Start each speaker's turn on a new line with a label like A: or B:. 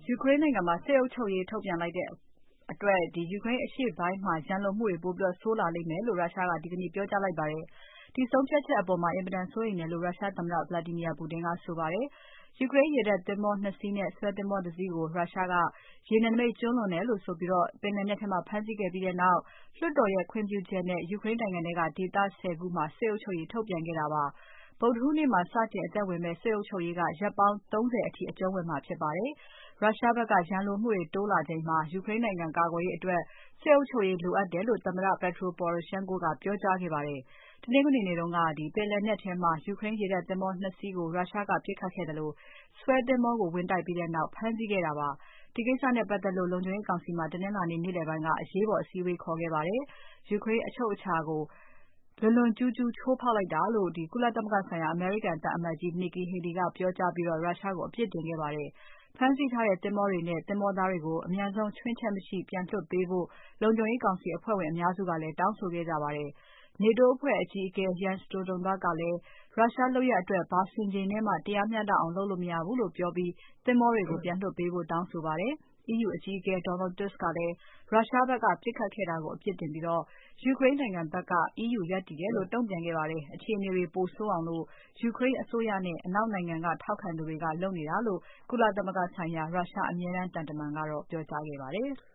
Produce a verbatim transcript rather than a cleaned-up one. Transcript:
A: ယူကရိန်းနိုင်ငံမှာစစ်အုပ်ချုပ်ရေးထုတ်ပြန်လိုက်တဲ့အတွက်ယူကရိန်းအရှေ့ပိုင်းမှာရန်လိုမှုတွေပိုပြီးဆိုးလာလိမ့်မယ်လို့ရုရှားကဒီကနေ့ပြောကြားလိုက်ပါတယ်။ဒီဆုံးဖြတ်ချက်အပေါ်မှာအင်မတန်စိုးရိမ်တယ်လို့ရုရှားသမ္မတ Vladimir Putin ကဆိုပါတယ်။ယူကရိန်းရေတပ်သင်္ဘောနှစ်စီးနဲ့ဆွဲသင်္ဘောတစီးကိုရုရှားကရေနယ်နိမိတ်ကျူးလွန်တယ်လို့ဆိုပြီးပင်လယ်နက်ထဲမှာဖမ်းဆီးခဲ့ပြီးနောက်လွှတ်တော်ရဲ့ခွင့်ပြုချက်နဲ့ယူကရိန်းနိုင်ငံထဲကဒေသ ၁၀ ခုမှာစစ်အုပ်ချုပ်ရေးထုတ်ပြန်ခဲ့တာပါ။ဗုဒ္ဓဟူးနေ့မှာစတင်အသက်ဝင်မယ့်စစ်အုပ်ချုပ်ရေးကရက်ပေါင်း ၃၀ အထိအကျုံးဝင်မှာဖြစ်ပါတယ်။ရုရှားဘက်ကရန်လိုမှုတွေတိုးလာချိန်မှာယူကရိန်းနိုင်ငံကာကွယ်ရေးအတွက်စစ်အုပ်ချုပ်ရေးလိုအပ်တယ်လို့သမ္မတ Petro Poroshenko ကပြောကြားခဲ့ပါတယ်။တနင်္ဂနွေနေ့ကပင်လယ်နက်ထဲမှာယူကရိန်းရေတပ်သင်္ဘောနှစ်စီးကိုရုရှားကပစ်ခတ်ခဲ့သလိုဆွဲသင်္ဘောကိုဝင်တိုက်ပြီးနောက်ဖမ်းဆီးခဲ့တာပါ။ဒီကိစ္စနဲ့ပတ်သက်လို့လုံခြုံရေးကောင်စီမှာတနင်္လာနေ့နေ့လည်ပိုင်းကအရေးပေါ်အစည်းအဝေးခေါ်ခဲ့ပါတယ်။ယူကရိန်းအချုပ်အခြာကိုလွန်လွန်ကျူးကျူးချိုးဖောက်လိုက်တာလို့ကုလသမဂ္ဂဆိုင်ရာအမေရိကန်သံအမတ်ကြီး Nikki Haley ကပြောကြားပြီးရုရှားကိုအပြစ်တင်ခဲ့ပါတယ်။ဖမ်းဆီးထားတဲ့သင်္ဘောတွေနဲ့သင်္ဘောသားတွေကိုအမြန်ဆုံးချွင်းချက်မရှိပြန်လွှတ်ပေးဖို့လုံခြုံရေးကောင်စီအဖွဲ့ဝင်အများစုကလည်းတောင်းဆိုခဲ့ကြပါတယ်။ NATO အဖွဲ့အကြီးအကဲ Jens Stoltenberg ကလည်းရုရှားလုပ်ရပ်အတွက်ဘာဆင်ခြေနဲ့မှတရားမျှတအောင်လုပ်လို့မရဘူးလို့ပြောပြီးသင်္ဘောတွေကိုပြန်လွှတ်ပေးဖို့တောင်းဆိုပါတယ်။ EU အကြီးအကဲ Donald Tusk ကလည်းရုရှားဘက်ကပစ်ခတ်ခဲ့တာကိုအပြစ်တင်ပြီးယူကရိန်းနိုင်ငံဘက်က EU ရပ်တည်တယ်လို့တုံ့ပြန်ခဲ့ပါတယ်။အခြေအနေတွေပိုဆိုးအောင်ယူကရိန်းအစိုးရနဲ့အနောက်နိုင်ငံကထောက်ခံသူတွေကလုပ်နေတာလို့ကုလသမဂ္ဂဆိုင်ရာရုရှားအမြဲတမ်းသံတမန်ကတော့ပြောကြားခဲ့ပါတယ်။